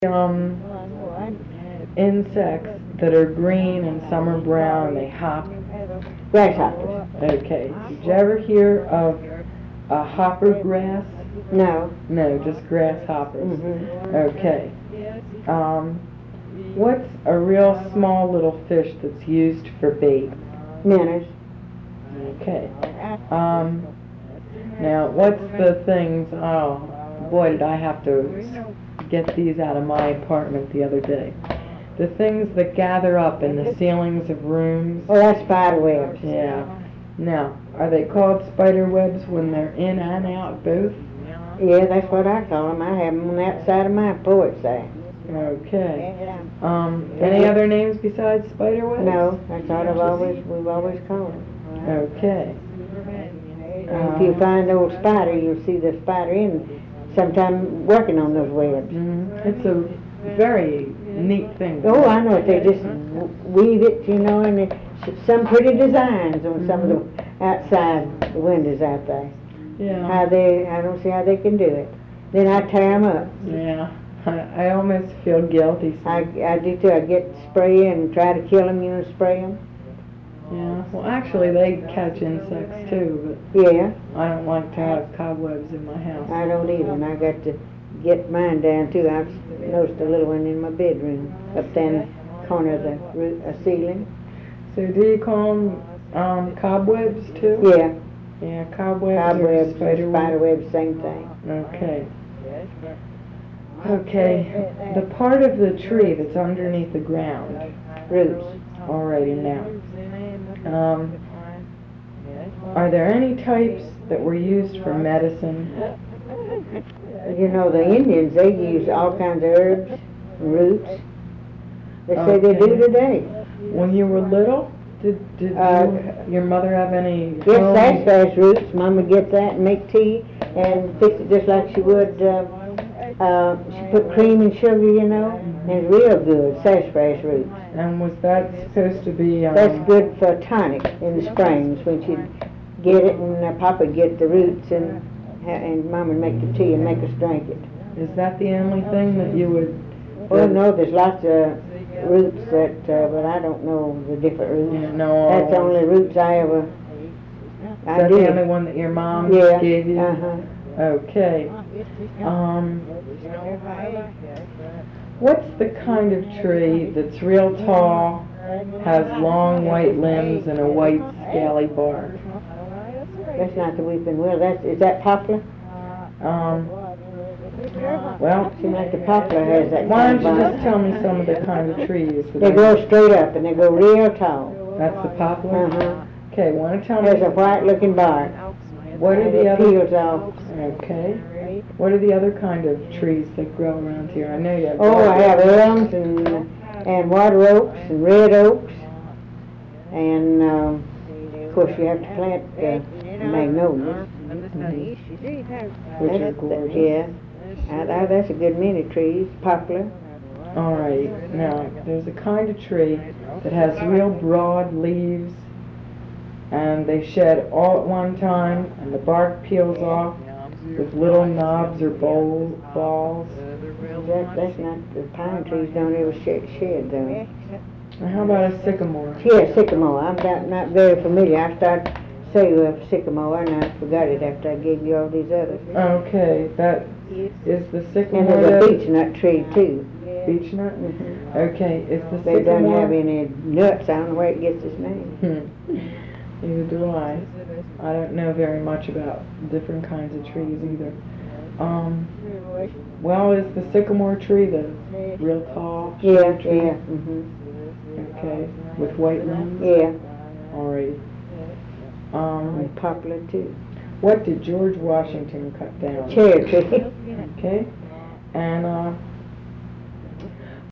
um, insects that are green and some are brown and they hop? Grasshoppers. Okay. Did you ever hear of a hopper grass? No. No, just grasshoppers. Mm-hmm. Okay. What's a real small little fish that's used for bait? Minnows. Okay. Now, what's the things, oh, boy, did I have to get these out of my apartment the other day. The things that gather up in the ceilings of rooms. Oh, that's spider webs. Yeah. Now, are they called spider webs when they're in and out both? Yeah, that's what I call them. I have them on the outside of my porch there. Okay. Any other names besides spider webs? No, that's what we've always called them. Okay. If you find an old spider, you'll see the spider in sometime working on those webs. It's a very neat thing. Oh, I know it. They just weave it, and it's some pretty designs on some of the outside windows out there. Yeah. I don't see how they can do it. Then I tear them up. Yeah. I almost feel guilty. I do too. I get spray and try to kill them, spray them. Yeah, well actually they catch insects too, but yeah. I don't like to have cobwebs in my house. I don't either, and I got to get mine down too. I've noticed a little one in my bedroom, up there in the corner of the ceiling. So do you call them cobwebs too? Yeah. Yeah, cobwebs spider webs, same thing. Okay. Okay, the part of the tree that's underneath the ground. Roots. Alrighty now. Are there any types that were used for medicine? The Indians, they use all kinds of herbs and roots. They say they do today. When you were little, did your mother have any? Yes, sassafras roots. Mom would get that and make tea and fix it just like she would. She put cream and sugar, and it's real good, sassafras roots. And was that supposed to be? That's good for a tonic in the springs when she'd get it, and Papa would get the roots, and Mom would make the tea and make us drink it. Is that the only thing that you would? Oh no, there's lots of roots but I don't know the different roots. Yeah, no. That's the only roots I ever. Is that the only one that your mom gave you? Okay. What's the kind of tree that's real tall, has long white limbs and a white scaly bark? That's not the weeping willow. Is that poplar? Well, seems like the poplar has that. Why don't you just tell me some of the kind of trees? They grow straight up and they go real tall. That's the poplar? Okay, want to tell me? There's a white looking bark. What are the other? Peels off. Okay. What are the other kind of trees that grow around here? I know you have. Oh, I have elms and water oaks and red oaks, and of course you have to plant magnolias. Which are gorgeous. Yeah, that's a good many trees. Poplar. All right. Now there's a kind of tree that has real broad leaves, and they shed all at one time, and the bark peels off with little knobs or balls. That's not, the pine trees don't ever shed though. Now how about a sycamore? Yeah, sycamore. I'm not very familiar. I started to say sycamore and I forgot it after I gave you all these others. Okay, that is the sycamore. And there's a beech nut tree too. Beech nut? Okay, is the sycamore... They don't have any nuts. I don't know where it gets its name. Neither do I. I don't know very much about different kinds of trees either. Well, is the sycamore tree the real tall tree? Yeah. Okay, with white limbs? Yeah. All right. And poplar too. What did George Washington cut down? Cherry tree. Okay. And